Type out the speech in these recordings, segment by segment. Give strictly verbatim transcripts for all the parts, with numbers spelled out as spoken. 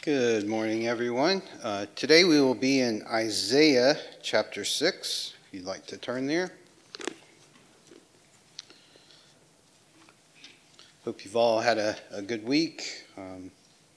Good morning, everyone. Uh, today we will be in Isaiah chapter six, if you'd like to turn there. Hope you've all had a, a good week. Um,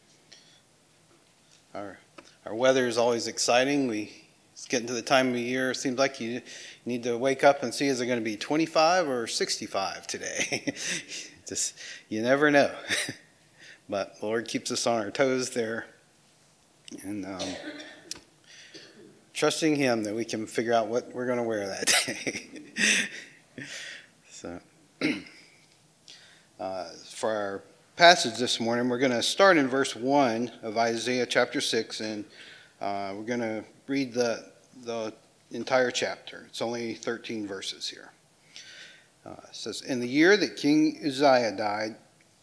our our weather is always exciting. We It's getting to the time of year. It seems like you need to wake up and see, is it going to be twenty-five or sixty-five today? Just, you never know. But the Lord keeps us on our toes there. And um, trusting Him that we can figure out what we're going to wear that day. so, uh, for our passage this morning, we're going to start in verse one of Isaiah chapter six, and uh, we're going to read the the entire chapter. It's only thirteen verses here. Uh, it says, "In the year that King Uzziah died,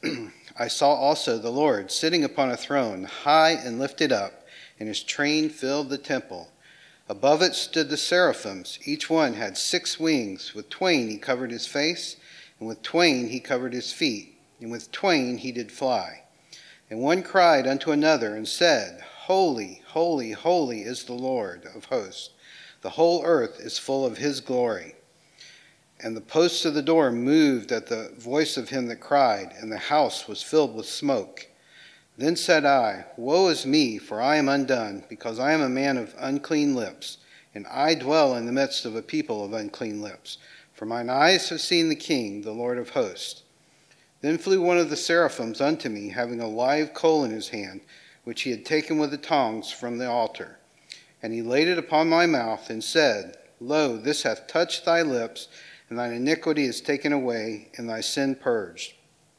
I saw also the Lord sitting upon a throne, high and lifted up, and his train filled the temple. Above it stood the seraphims. Each one had six wings. With twain he covered his face, and with twain he covered his feet, and with twain he did fly. And one cried unto another, and said, Holy, holy, holy is the Lord of hosts. The whole earth is full of his glory. And the posts of the door moved at the voice of him that cried, and the house was filled with smoke. Then said I, Woe is me, for I am undone, because I am a man of unclean lips, and I dwell in the midst of a people of unclean lips. For mine eyes have seen the King, the Lord of hosts. Then flew one of the seraphims unto me, having a live coal in his hand, which he had taken with the tongs from the altar. And he laid it upon my mouth, and said, Lo, this hath touched thy lips, and thine iniquity is taken away, and thy sin purged.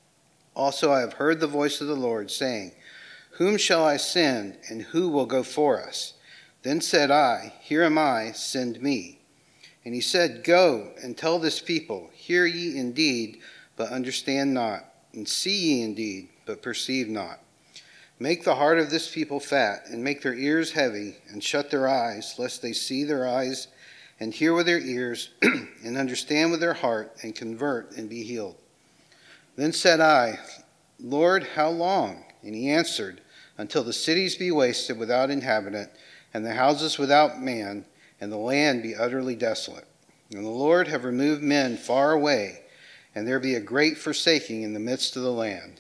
Also I have heard the voice of the Lord, saying, Whom shall I send, and who will go for us? Then said I, Here am I, send me. And he said, Go, and tell this people, Hear ye indeed, but understand not, and see ye indeed, but perceive not. Make the heart of this people fat, and make their ears heavy, and shut their eyes, lest they see their eyes, and hear with their ears, and understand with their heart, and convert, and be healed. Then said I, Lord, how long? And he answered, Until the cities be wasted without inhabitant, and the houses without man, and the land be utterly desolate. And the Lord have removed men far away, and there be a great forsaking in the midst of the land.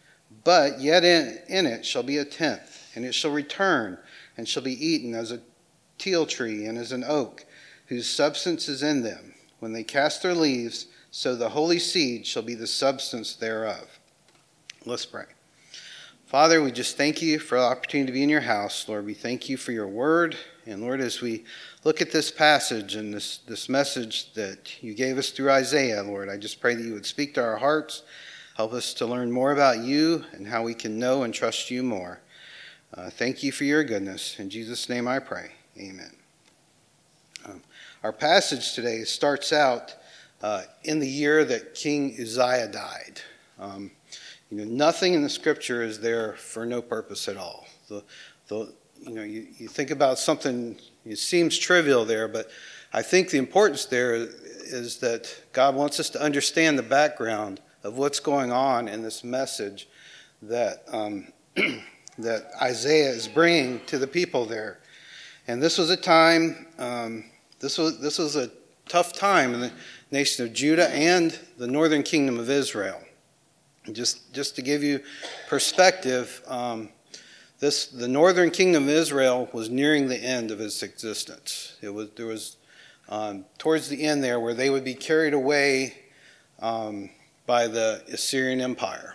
But yet in, in it shall be a tenth, and it shall return, and shall be eaten as a teil tree and as an oak, whose substance is in them. When they cast their leaves, so the holy seed shall be the substance thereof." Let's pray. Father, we just thank you for the opportunity to be in your house. Lord, we thank you for your word. And Lord, as we look at this passage and this, this message that you gave us through Isaiah, Lord, I just pray that you would speak to our hearts. Help us to learn more about you and how we can know and trust you more. Uh, thank you for your goodness. In Jesus' name I pray. Amen. Um, our passage today starts out uh, in the year that King Uzziah died. Um, you know, nothing in the scripture is there for no purpose at all. The, the, you know, you, you think about something, it seems trivial there, but I think the importance there is that God wants us to understand the background of what's going on in this message that um, that Isaiah is bringing to the people there. And this was a time, um, this was this was a tough time in the nation of Judah and the northern kingdom of Israel. And just just to give you perspective, um, this the northern kingdom of Israel was nearing the end of its existence. It was there was um, towards the end there where they would be carried away um, by the Assyrian Empire,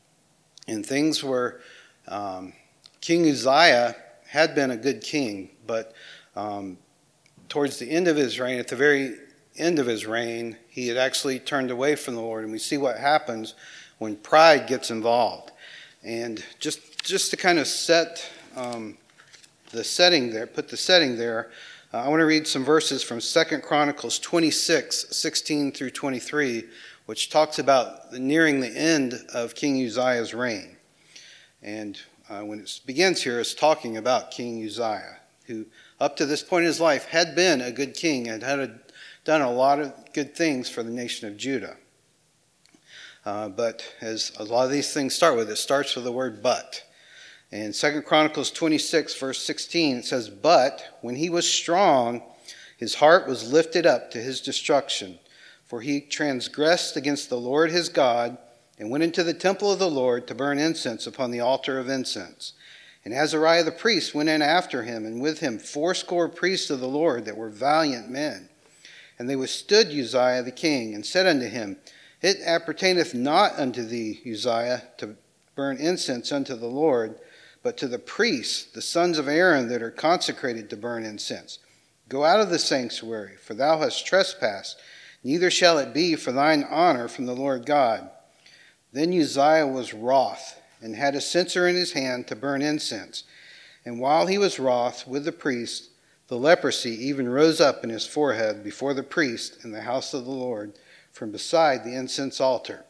and things were. Um, King Uzziah had been a good king, but um, towards the end of his reign, at the very end of his reign, he had actually turned away from the Lord. And we see what happens when pride gets involved. And just just to kind of set um, the setting there, put the setting there, uh, I want to read some verses from Second Chronicles twenty-six, sixteen through twenty-three, which talks about the nearing the end of King Uzziah's reign. And uh, when it begins here, it's talking about King Uzziah, who up to this point in his life had been a good king and had a, done a lot of good things for the nation of Judah. Uh, but as a lot of these things start with, it starts with the word but. In Second Chronicles twenty-six, verse sixteen, it says, "But when he was strong, his heart was lifted up to his destruction, for he transgressed against the Lord his God, and went into the temple of the Lord to burn incense upon the altar of incense. And Azariah the priest went in after him, and with him fourscore priests of the Lord that were valiant men. And they withstood Uzziah the king, and said unto him, It appertaineth not unto thee, Uzziah, to burn incense unto the Lord, but to the priests, the sons of Aaron, that are consecrated to burn incense. Go out of the sanctuary, for thou hast trespassed, neither shall it be for thine honor from the Lord God." Then Uzziah was wroth, and had a censer in his hand to burn incense. And while he was wroth with the priest, the leprosy even rose up in his forehead before the priest in the house of the Lord, from beside the incense altar.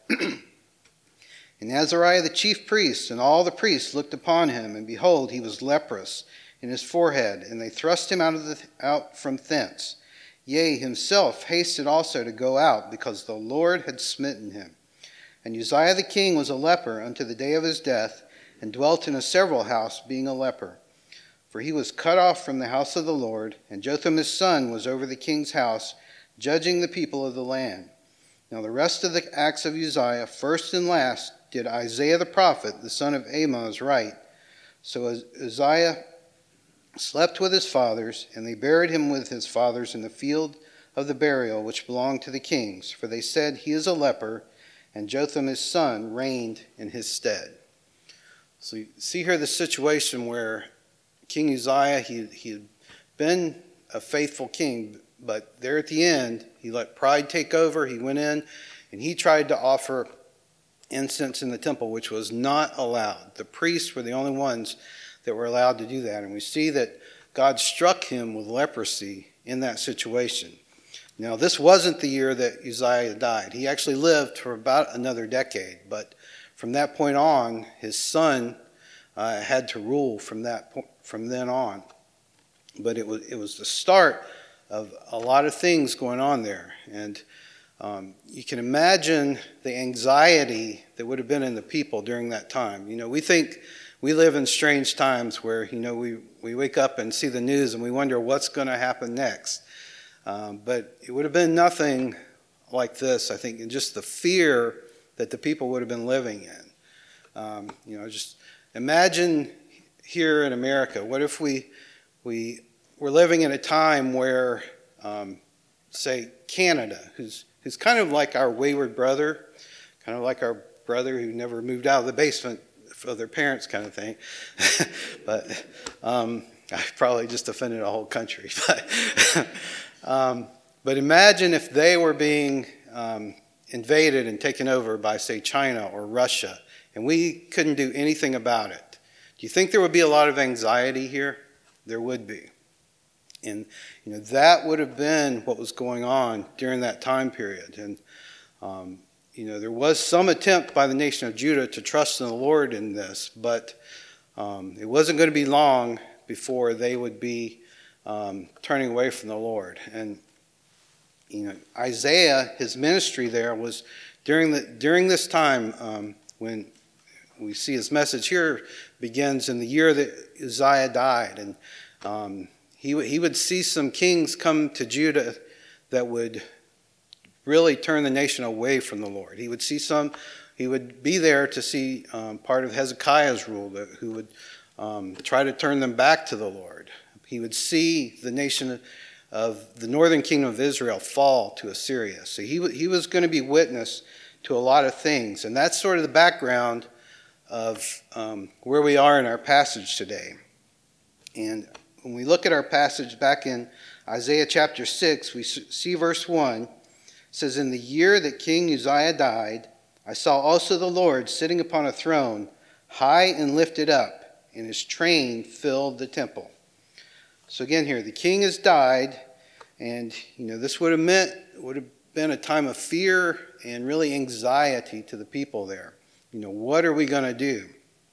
And Azariah the chief priest and all the priests looked upon him, and behold, he was leprous in his forehead, and they thrust him out of the, out from thence. Yea, himself hasted also to go out, because the Lord had smitten him. And Uzziah the king was a leper unto the day of his death, and dwelt in a several house, being a leper. For he was cut off from the house of the Lord, and Jotham his son was over the king's house, judging the people of the land. Now the rest of the acts of Uzziah, first and last, did Isaiah the prophet, the son of Amoz, write. So Uzziah slept with his fathers, and they buried him with his fathers in the field of the burial which belonged to the kings. For they said, He is a leper, and Jotham his son reigned in his stead. So you see here the situation where King Uzziah, he, he had been a faithful king, but there at the end, he let pride take over. He went in, and he tried to offer incense in the temple, which was not allowed. The priests were the only ones that were allowed to do that. And we see that God struck him with leprosy in that situation. Now, this wasn't the year that Uzziah died. He actually lived for about another decade. But from that point on, his son uh, had to rule from that point, from then on. But it was it was the start of a lot of things going on there. And um, you can imagine the anxiety that would have been in the people during that time. You know, we think we live in strange times where, you know, we, we wake up and see the news and we wonder what's going to happen next. Um, but it would have been nothing like this, I think, and just the fear that the people would have been living in. Um, you know, just imagine here in America, what if we we were living in a time where, um, say, Canada, who's who's kind of like our wayward brother, kind of like our brother who never moved out of the basement of their parents, kind of thing. But um, I probably just offended a whole country. But Um, but imagine if they were being um, invaded and taken over by, say, China or Russia, and we couldn't do anything about it. Do you think there would be a lot of anxiety here? There would be. And you know that would have been what was going on during that time period. And um, you know there was some attempt by the nation of Judah to trust in the Lord in this, but um, it wasn't going to be long before they would be Um, turning away from the Lord. And you know, Isaiah, his ministry there was during the during this time um, when we see his message here begins in the year that Uzziah died, and um, he he would see some kings come to Judah that would really turn the nation away from the Lord. He would see some. He would be there to see um, part of Hezekiah's rule, that, who would um, try to turn them back to the Lord. He would see the nation of the northern kingdom of Israel fall to Assyria. So he, he was going to be witness to a lot of things. And that's sort of the background of um, where we are in our passage today. And when we look at our passage back in Isaiah chapter six, we see verse one. It says, "In the year that King Uzziah died, I saw also the Lord sitting upon a throne, high and lifted up, and his train filled the temple." So again here, the king has died, and you know this would have meant would have been a time of fear and really anxiety to the people there. You know, what are we going to do?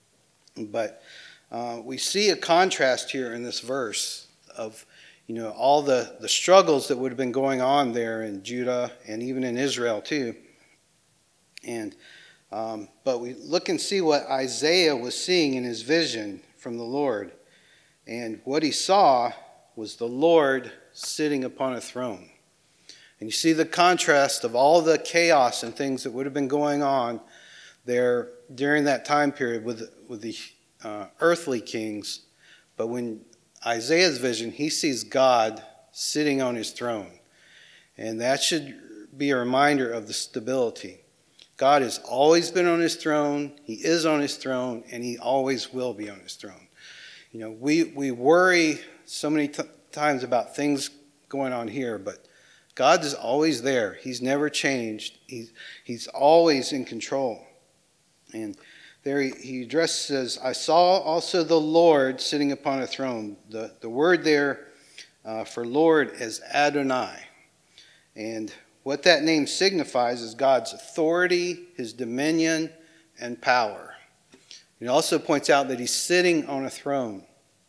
But uh, we see a contrast here in this verse of you know all the, the struggles that would have been going on there in Judah and even in Israel too. And Um, but we look and see what Isaiah was seeing in his vision from the Lord. And what he saw was the Lord sitting upon a throne. And you see the contrast of all the chaos and things that would have been going on there during that time period with, with the uh, earthly kings. But when Isaiah's vision, he sees God sitting on his throne. And that should be a reminder of the stability. God has always been on his throne, he is on his throne, and he always will be on his throne. You know, we, we worry so many t- times about things going on here, but God is always there. He's never changed. He's, he's always in control. And there he, he addresses, I saw also the Lord sitting upon a throne. The, the word there uh, for Lord is Adonai. And what that name signifies is God's authority, his dominion, and power. It also points out that he's sitting on a throne.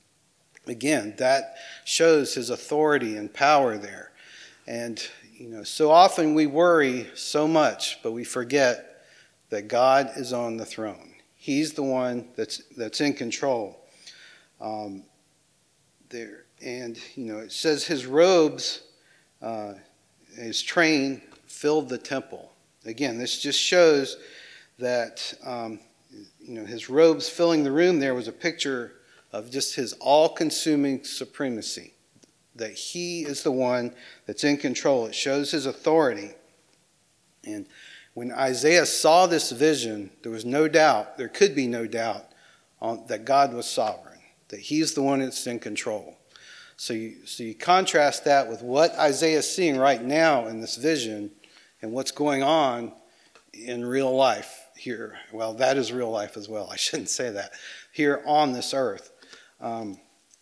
Again, that shows his authority and power there. And, you know, so often we worry so much, but we forget that God is on the throne. He's the one that's that's in control. Um, there and you know, it says his robes, uh, his train filled the temple. Again, this just shows that um, you know, his robes filling the room there was a picture of just his all-consuming supremacy. That he is the one that's in control. It shows his authority. And when Isaiah saw this vision, there was no doubt, there could be no doubt, on, that God was sovereign, that he's the one that's in control. So you, so you contrast that with what Isaiah is seeing right now in this vision and what's going on in real life here. Well, that is real life as well. I shouldn't say that. Here on this earth. Um,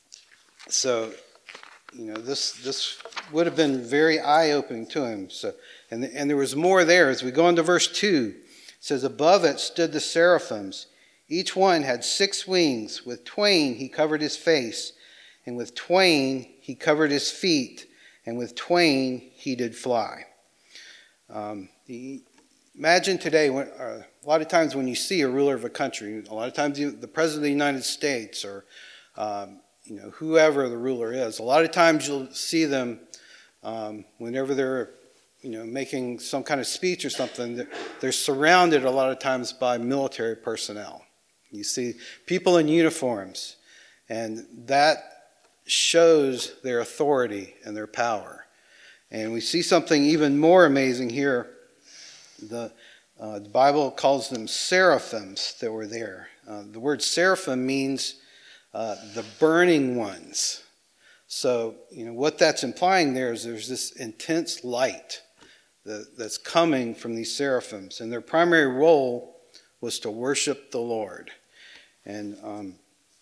so... You know, this this would have been very eye-opening to him. So, and, and there was more there. As we go into verse two, it says, above it stood the seraphims. Each one had six wings. With twain he covered his face, and with twain he covered his feet, and with twain he did fly. Um, the, imagine today, when, uh, a lot of times when you see a ruler of a country, a lot of times you, the President of the United States or um, you know, whoever the ruler is. A lot of times you'll see them um, whenever they're, you know, making some kind of speech or something, they're, they're surrounded a lot of times by military personnel. You see people in uniforms, and that shows their authority and their power. And we see something even more amazing here. The, uh, the Bible calls them seraphims that were there. Uh, the word seraphim means Uh, the burning ones. So, you know, what that's implying there is there's this intense light that, that's coming from these seraphims. And their primary role was to worship the Lord. And, um,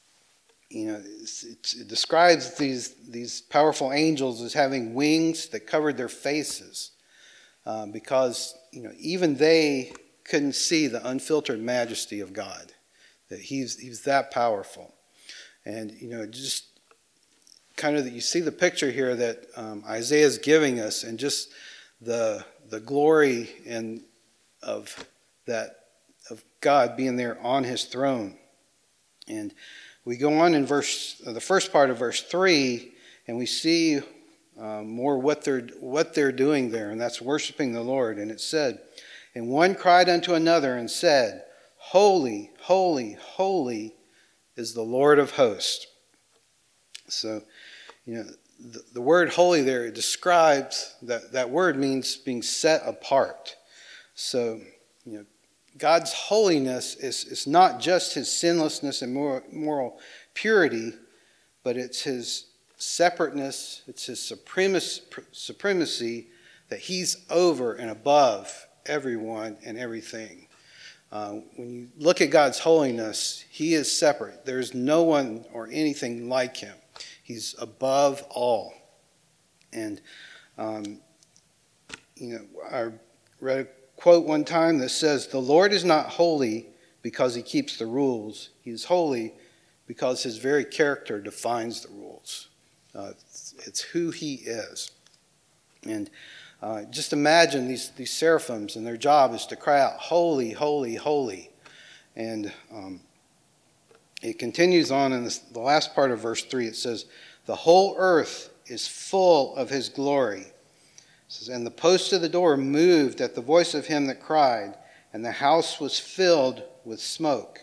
you know, it's, it's, it describes these, these powerful angels as having wings that covered their faces. Uh, because, you know, even they couldn't see the unfiltered majesty of God. That he's, he's that powerful. And, you know, just kind of, you see the picture here that um, Isaiah is giving us, and just the the glory and of that of God being there on his throne. And we go on in verse, uh, the first part of verse three, and we see uh, more what they're what they're doing there, and that's worshiping the Lord. And it said, and one cried unto another and said, Holy, holy, holy is the Lord of hosts. So, you know, the, the word holy there, it describes, that, that word means being set apart. So, you know, God's holiness is, is not just his sinlessness and moral, moral purity, but it's his separateness, it's his supremacy, supremacy that he's over and above everyone and everything. Uh, when you look at God's holiness, he is separate. There's no one or anything like him. He's above all. And, um, you know, I read a quote one time that says, the Lord is not holy because he keeps the rules. He is holy because his very character defines the rules. Uh, it's, it's who he is. And Uh, just imagine these, these seraphims, and their job is to cry out, holy, holy, holy. And um, it continues on in this, the last part of verse three. It says, the whole earth is full of his glory. It says, and the posts of the door moved at the voice of him that cried, and the house was filled with smoke.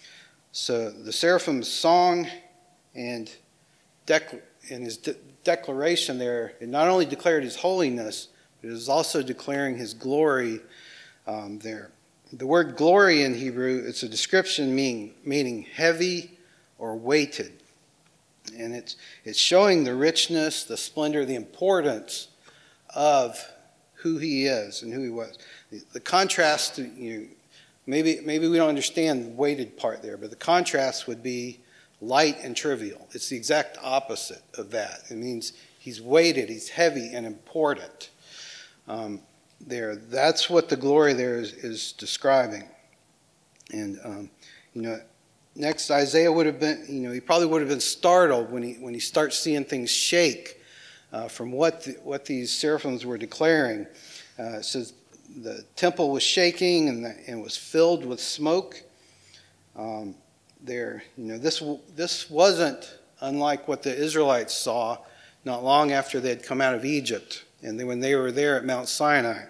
So the seraphim's song and, dec- and his de- declaration there, it not only declared his holiness, but it was also declaring his glory um, there. The word glory in Hebrew, it's a description meaning, meaning heavy or weighted. And it's it's showing the richness, the splendor, the importance of who he is and who he was. The, the contrast, to, you know, maybe maybe we don't understand the weighted part there, but the contrast would be light and trivial. It's the exact opposite of that. It means he's weighted, he's heavy and important. Um, there, that's what the glory there is, is describing. And um, you know, next Isaiah would have been, you know, he probably would have been startled when he when he starts seeing things shake uh, from what the, what these seraphims were declaring. Uh, it says the temple was shaking and, the, and was filled with smoke. Um, there, you know, this this wasn't unlike what the Israelites saw not long after they had come out of Egypt, and they, when they were there at Mount Sinai.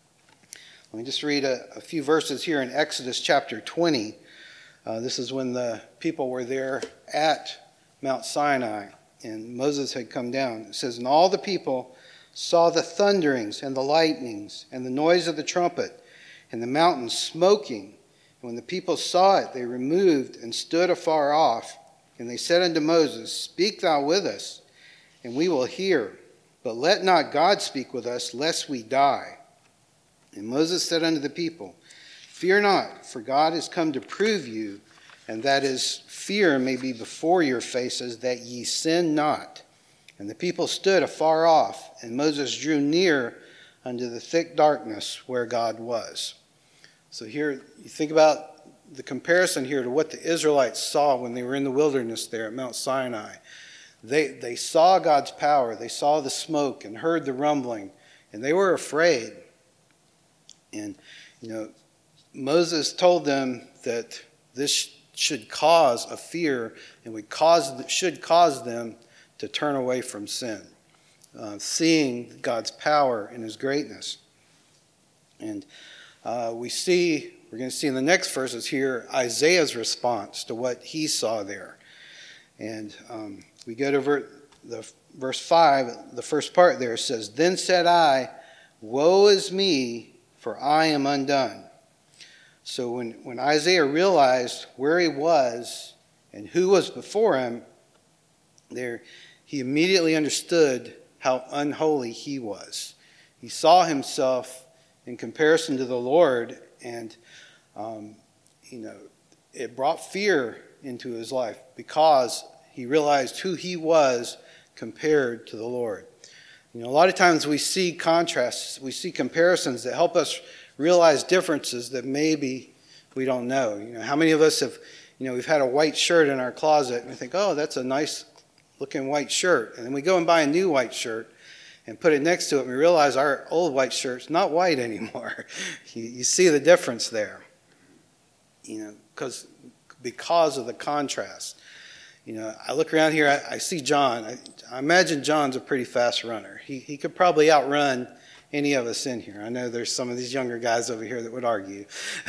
Let me just read a, a few verses here in Exodus chapter twenty. Uh, this is when the people were there at Mount Sinai, and Moses had come down. It says, and all the people saw the thunderings and the lightnings and the noise of the trumpet and the mountain smoking. And when the people saw it, they removed and stood afar off. And they said unto Moses, speak thou with us, and we will hear. But let not God speak with us, lest we die. And Moses said unto the people, fear not, for God is come to prove you, and that is, fear may be before your faces, that ye sin not. And the people stood afar off, and Moses drew near unto the thick darkness where God was. So here, you think about the comparison here to what the Israelites saw when they were in the wilderness there at Mount Sinai. They, they saw God's power, they saw the smoke and heard the rumbling, and they were afraid. And, you know, Moses told them that this should cause a fear and would cause, should cause them to turn away from sin, uh, seeing God's power and his greatness. And uh, we see, we're going to see in the next verses here, Isaiah's response to what he saw there. And um, we go to ver- the verse five, the first part there says, then said I, woe is me, for I am undone. So when, when Isaiah realized where he was and who was before him, there he immediately understood how unholy he was. He saw himself in comparison to the Lord, and um, you know, it brought fear into his life because he realized who he was compared to the Lord. You know, a lot of times we see contrasts, we see comparisons that help us realize differences that maybe we don't know. You know, how many of us have, you know, we've had a white shirt in our closet and we think, oh, that's a nice looking white shirt. And then we go and buy a new white shirt and put it next to it and we realize our old white shirt's not white anymore. you, you see the difference there, you know, because because of the contrast. You know, I look around here, I, I see John. I, I imagine John's a pretty fast runner. He he could probably outrun any of us in here. I know there's some of these younger guys over here that would argue.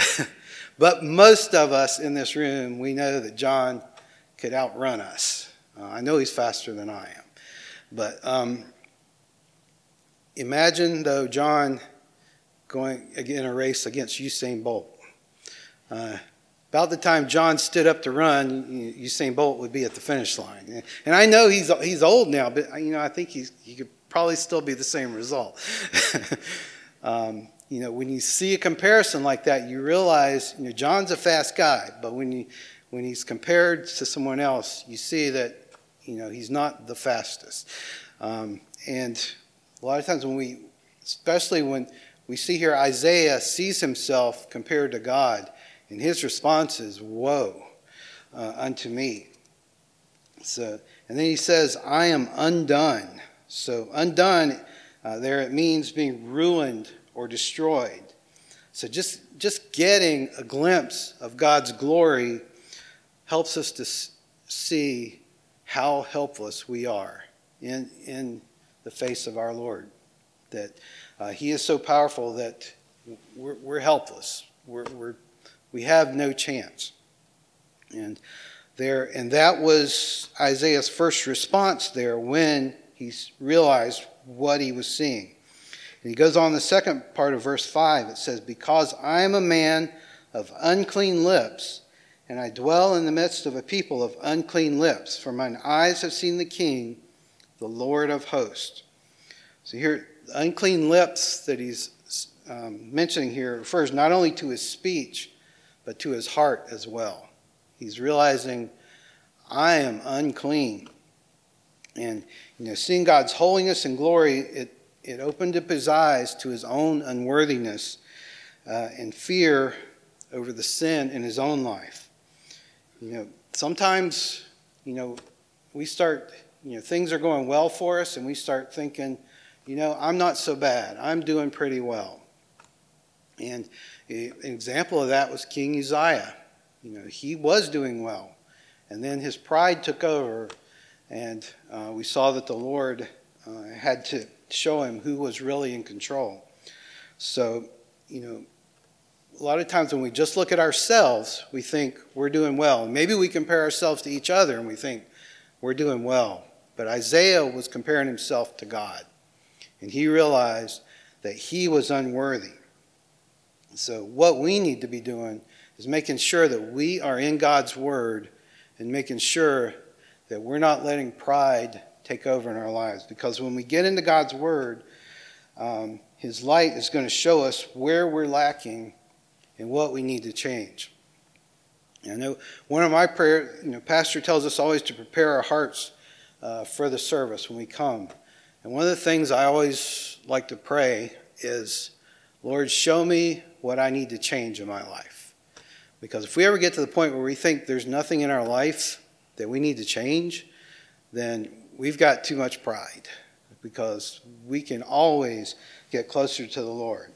But most of us in this room, we know that John could outrun us. Uh, I know he's faster than I am. But um, imagine, though, John going in a race against Usain Bolt. Uh, About the time John stood up to run, Usain Bolt would be at the finish line. And I know he's he's old now, but you know I think he's, he could probably still be the same result. um, you know, when you see a comparison like that, you realize, you know, John's a fast guy, but when you when he's compared to someone else, you see that, you know, he's not the fastest. Um, and a lot of times when we, especially when we see here Isaiah sees himself compared to God, and his response is, woe uh, unto me. So, and then he says, I am undone. So undone, Uh, there it means being ruined or destroyed. So just, just getting a glimpse of God's glory helps us to s- see how helpless we are in, in the face of our Lord. That uh, he is so powerful that we're, we're helpless. We're, we're, we have no chance. And there, and that was Isaiah's first response there when he realized what he was seeing. And he goes on the second part of verse five. It says, "Because I am a man of unclean lips, and I dwell in the midst of a people of unclean lips, for mine eyes have seen the King, the Lord of hosts." So here, the unclean lips that he's um, mentioning here refers not only to his speech, but to his heart as well. He's realizing, I am unclean. And, you know, seeing God's holiness and glory, it, it opened up his eyes to his own unworthiness uh, and fear over the sin in his own life. You know, sometimes, you know, we start, you know, things are going well for us, and we start thinking, you know, I'm not so bad. I'm doing pretty well. And an example of that was King Uzziah. You know, he was doing well. And then his pride took over, and uh, we saw that the Lord uh, had to show him who was really in control. So, you know, a lot of times when we just look at ourselves, we think we're doing well. Maybe we compare ourselves to each other and we think we're doing well. But Isaiah was comparing himself to God. And he realized that he was unworthy. So what we need to be doing is making sure that we are in God's word and making sure that we're not letting pride take over in our lives. Because when we get into God's word, um, his light is going to show us where we're lacking and what we need to change. I know one of my prayers, you know, Pastor tells us always to prepare our hearts uh, for the service when we come. And one of the things I always like to pray is, Lord, show me what I need to change in my life. Because if we ever get to the point where we think there's nothing in our life that we need to change, then we've got too much pride. Because we can always get closer to the Lord.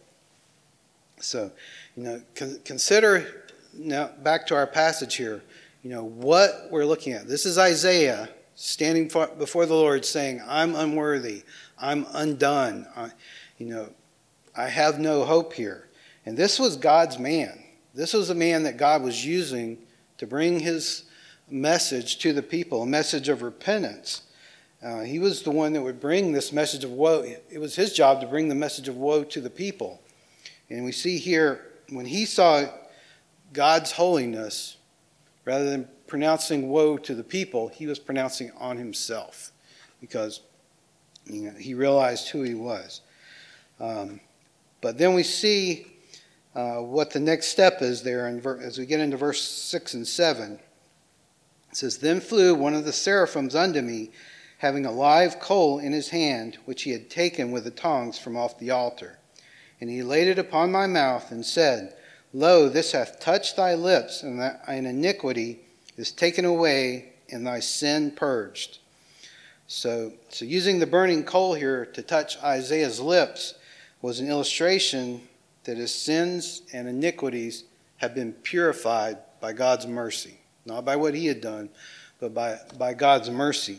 So, you know, consider, now back to our passage here, you know, what we're looking at. This is Isaiah standing before the Lord saying, I'm unworthy, I'm undone, I, you know, I have no hope here. And this was God's man. This was a man that God was using to bring his message to the people, a message of repentance. Uh, he was the one that would bring this message of woe. It was his job to bring the message of woe to the people. And we see here, when he saw God's holiness, rather than pronouncing woe to the people, he was pronouncing on himself, because, you know, he realized who he was. Um, but then we see uh, what the next step is there in ver- as we get into verse six and seven. It says, "Then flew one of the seraphims unto me, having a live coal in his hand, which he had taken with the tongs from off the altar. And he laid it upon my mouth and said, Lo, this hath touched thy lips, and thine iniquity is taken away, and thy sin purged." So, so using the burning coal here to touch Isaiah's lips was an illustration that his sins and iniquities have been purified by God's mercy. Not by what he had done, but by, by God's mercy.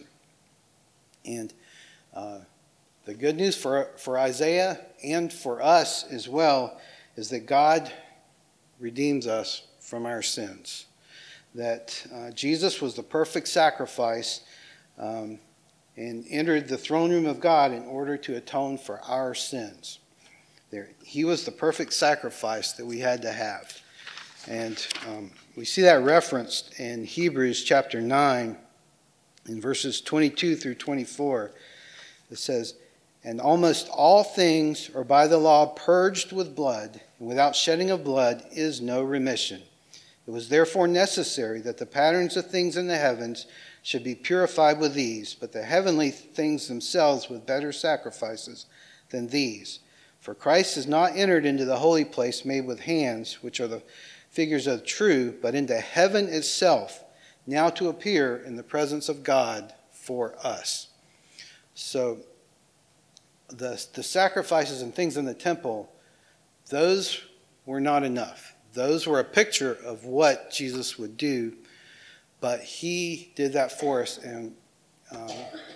And uh, the good news for, for Isaiah and for us as well is that God redeems us from our sins. That uh, Jesus was the perfect sacrifice um, and entered the throne room of God in order to atone for our sins. There, he was the perfect sacrifice that we had to have. And um, we see that referenced in Hebrews chapter nine, in verses twenty-two through twenty-four. It says, "And almost all things are by the law purged with blood, and without shedding of blood is no remission. It was therefore necessary that the patterns of things in the heavens should be purified with these, but the heavenly things themselves with better sacrifices than these. For Christ has not entered into the holy place made with hands, which are the figures of the true, but into heaven itself, now to appear in the presence of God for us." So the, the sacrifices and things in the temple, those were not enough. Those were a picture of what Jesus would do, but he did that for us and uh,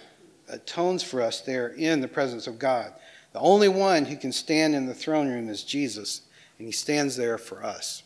atones for us there in the presence of God. The only one who can stand in the throne room is Jesus, and he stands there for us.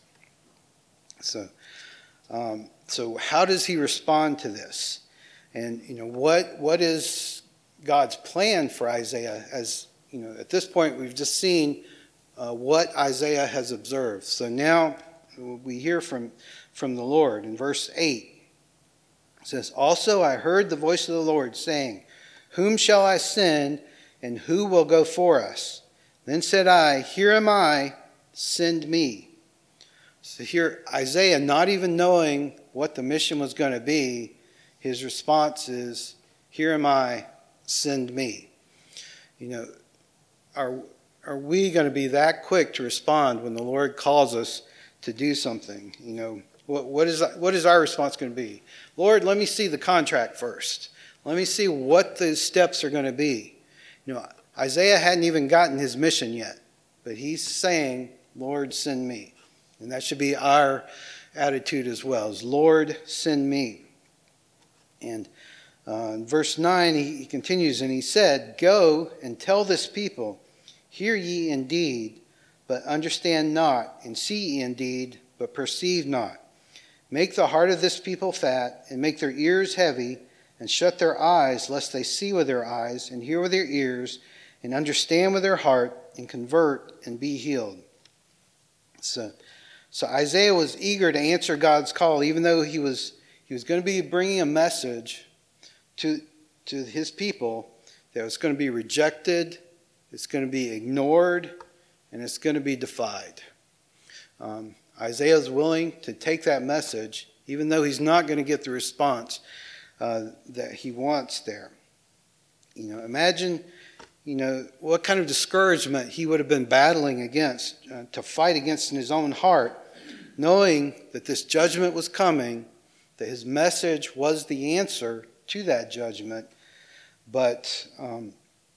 So, um, so how does he respond to this? And you know, what what is God's plan for Isaiah? As you know, at this point, we've just seen uh, what Isaiah has observed. So now we hear from from the Lord in verse eight. It says, "Also I heard the voice of the Lord saying, 'Whom shall I send, and who will go for us?' Then said I, 'Here am I, send me.'" So here, Isaiah, not even knowing what the mission was going to be, his response is, "Here am I, send me." You know, are are we going to be that quick to respond when the Lord calls us to do something? You know, what what is what is our response going to be? Lord, let me see the contract first. Let me see what the steps are going to be. You know, Isaiah hadn't even gotten his mission yet, but he's saying, "Lord, send me." And that should be our attitude as well, is Lord, send me. And uh, in verse nine, he, he continues, and he said, "Go and tell this people, hear ye indeed, but understand not, and see ye indeed, but perceive not. Make the heart of this people fat, and make their ears heavy, and shut their eyes, lest they see with their eyes, and hear with their ears, and understand with their heart, and convert, and be healed." So, so Isaiah was eager to answer God's call, even though he was he was going to be bringing a message to, to his people that was going to be rejected, it's going to be ignored, and it's going to be defied. Um, Isaiah is willing to take that message, even though he's not going to get the response uh, that he wants there. You know, imagine, you know, what kind of discouragement he would have been battling against, uh, to fight against in his own heart, knowing that this judgment was coming, that his message was the answer to that judgment, but, um,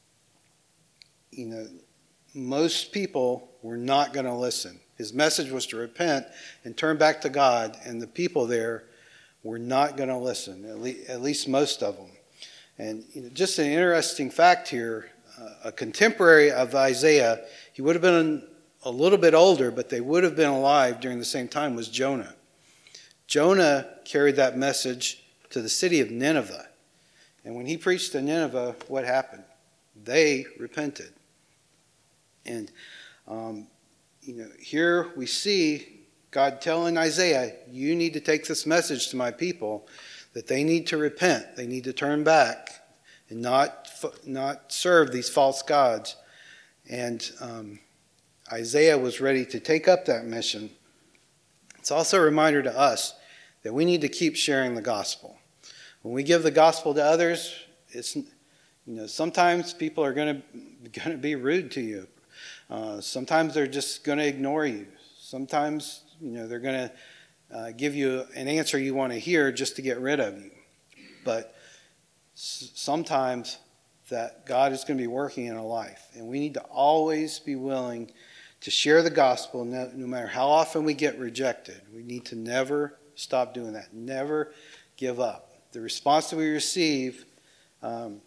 you know, most people were not going to listen. His message was to repent and turn back to God, and the people there were not going to listen, at, le- at least most of them. And you know, just an interesting fact here, uh, a contemporary of Isaiah, he would have been a little bit older, but they would have been alive during the same time, was Jonah. Jonah carried that message to the city of Nineveh. And when he preached to Nineveh, what happened? They repented. And, um, you know, here we see God telling Isaiah, you need to take this message to my people, that they need to repent. They need to turn back and not, not serve these false gods. And um, Isaiah was ready to take up that mission. It's also a reminder to us that we need to keep sharing the gospel. When we give the gospel to others, it's, you know, sometimes people are going to going to be rude to you. Uh, sometimes they're just going to ignore you. Sometimes, you know, they're going to uh, give you an answer you want to hear just to get rid of you. But s- sometimes that God is going to be working in a life, and we need to always be willing to share the gospel, no, no matter how often we get rejected. We need to never stop doing that. Never give up. The response that we receive um,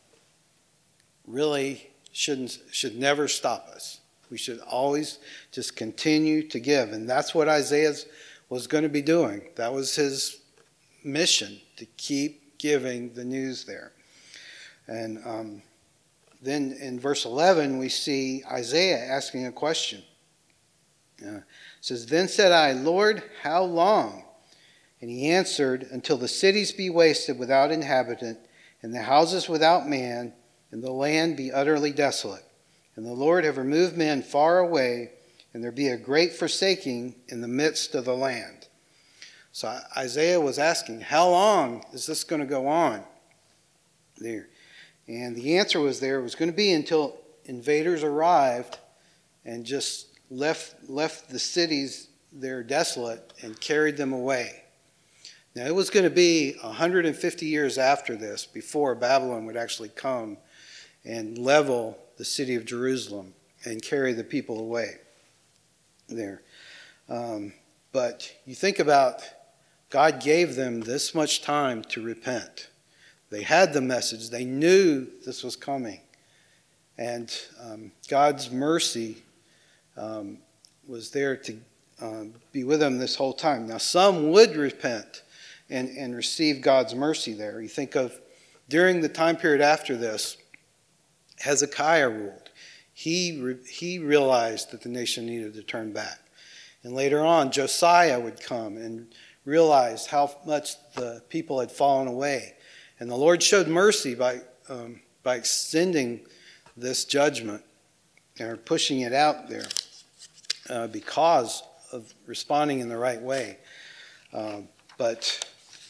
really shouldn't should never stop us. We should always just continue to give. And that's what Isaiah was going to be doing. That was his mission, to keep giving the news there. And um, then in verse eleven, we see Isaiah asking a question. Uh, it says, "Then said I, Lord, how long? And he answered, until the cities be wasted without inhabitant, and the houses without man, and the land be utterly desolate. And the Lord have removed men far away, and there be a great forsaking in the midst of the land." So Isaiah was asking, how long is this going to go on there? And the answer was there, it was going to be until invaders arrived and just left, left the cities there desolate and carried them away. Now, it was going to be one hundred fifty years after this before Babylon would actually come and level the city of Jerusalem and carry the people away there. Um, but you think about God gave them this much time to repent. They had the message. They knew this was coming. And um, God's mercy um, was there to um, be with them this whole time. Now, some would repent and, and receive God's mercy there. You think of during the time period after this, Hezekiah ruled. He, re, he realized that the nation needed to turn back. And later on, Josiah would come and realized how much the people had fallen away. And the Lord showed mercy by um, by extending this judgment or pushing it out there uh, because of responding in the right way. Um, but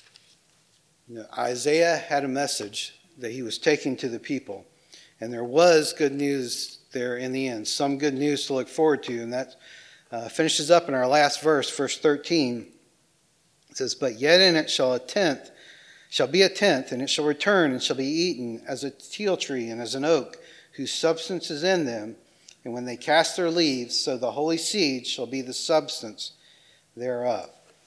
you know, Isaiah had a message that he was taking to the people. And there was good news there in the end, some good news to look forward to. And that uh, finishes up in our last verse, verse thirteen. It says, "But yet in it shall a tenth, shall be a tenth, and it shall return and shall be eaten as a teil tree and as an oak, whose substance is in them. And when they cast their leaves, so the holy seed shall be the substance thereof."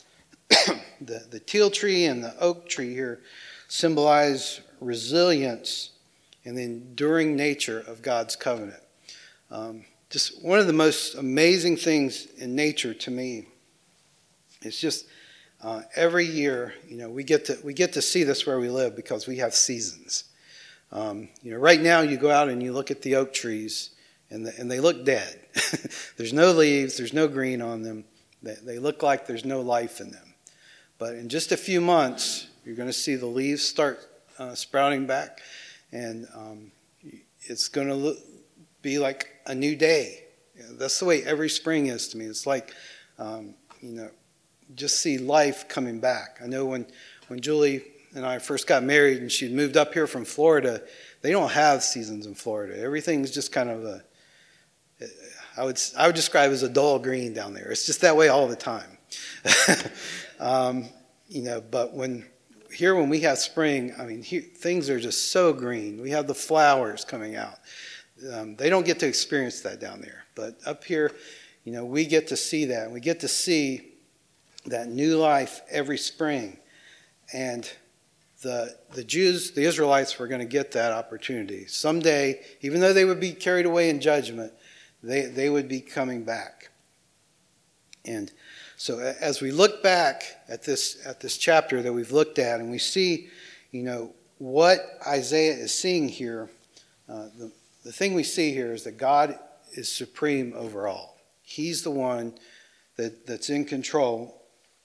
the, the teil tree and the oak tree here symbolize resilience and the enduring nature of God's covenant. Um, just one of the most amazing things in nature to me is just Uh, every year, you know, we get to we get to see this where we live because we have seasons. Um, you know, right now you go out and you look at the oak trees, and the, and they look dead. There's no leaves, there's no green on them. They, they look like there's no life in them. But in just a few months, you're going to see the leaves start uh, sprouting back, and um, it's going to look, be like a new day. You know, that's the way every spring is to me. It's like, um, you know. just see life coming back. I know when, when Julie and I first got married and she'd moved up here from Florida, they don't have seasons in Florida. Everything's just kind of a, I would I would describe it as a dull green down there. It's just that way all the time. um, you know, but when here when we have spring, I mean, here, things are just so green. We have the flowers coming out. Um, they don't get to experience that down there. But up here, you know, we get to see that. We get to see that new life every spring. And the the Jews, the Israelites, were going to get that opportunity. Someday, even though they would be carried away in judgment, they, they would be coming back. And so as we look back at this at this chapter that we've looked at, and we see, you know, what Isaiah is seeing here, uh, the, the thing we see here is that God is supreme over all. He's the one that, that's in control.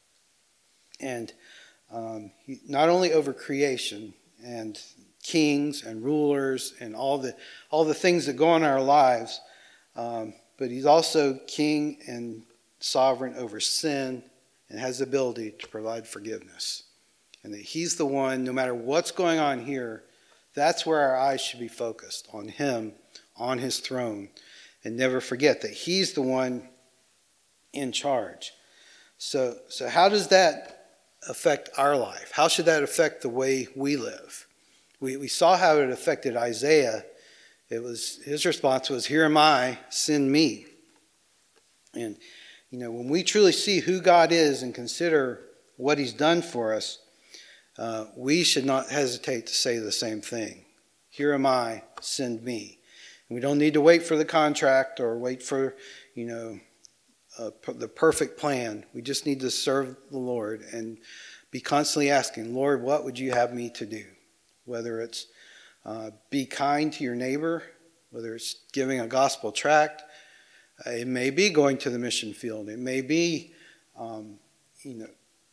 And um, he, not only over creation and kings and rulers and all the all the things that go on in our lives, um, but he's also king and sovereign over sin and has the ability to provide forgiveness. And that he's the one, no matter what's going on here, that's where our eyes should be focused, on him, on his throne. And never forget that he's the one in charge. So, so how does that affect our life? How should that affect the way we live? We we saw how it affected Isaiah. It was his response was, "Here am I, send me." And you know, when we truly see who God is and consider what he's done for us, uh, we should not hesitate to say the same thing. "Here am I, send me." And we don't need to wait for the contract or wait for, you know, Uh, the perfect plan. We just need to serve the Lord and be constantly asking, "Lord, what would you have me to do?" Whether it's uh, be kind to your neighbor, whether it's giving a gospel tract, uh, it may be going to the mission field. It may be, um, you know,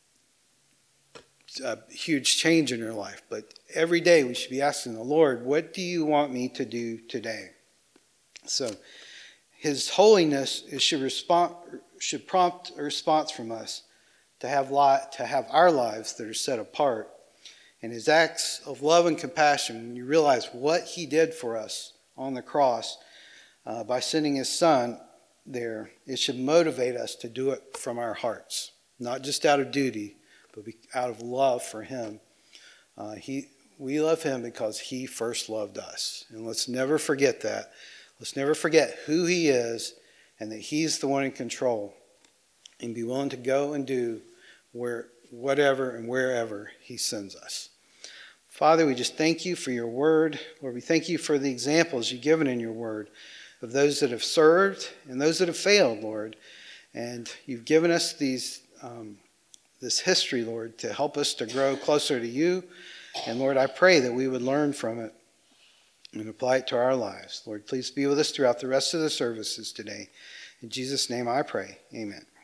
a huge change in your life. But every day we should be asking the Lord, "What do you want me to do today?" So his holiness should respond, should prompt a response from us to have li- to have our lives that are set apart. And his acts of love and compassion, when you realize what he did for us on the cross uh, by sending his son there, it should motivate us to do it from our hearts, not just out of duty, but be, out of love for him. Uh, he, We love him because he first loved us. And let's never forget that. Let's never forget who he is and that he's the one in control. And be willing to go and do where, whatever and wherever he sends us. Father, we just thank you for your word. Lord, we thank you for the examples you've given in your word of those that have served and those that have failed, Lord. And you've given us these um, this history, Lord, to help us to grow closer to you. And Lord, I pray that we would learn from it and apply it to our lives. Lord, please be with us throughout the rest of the services today. In Jesus' name I pray. Amen.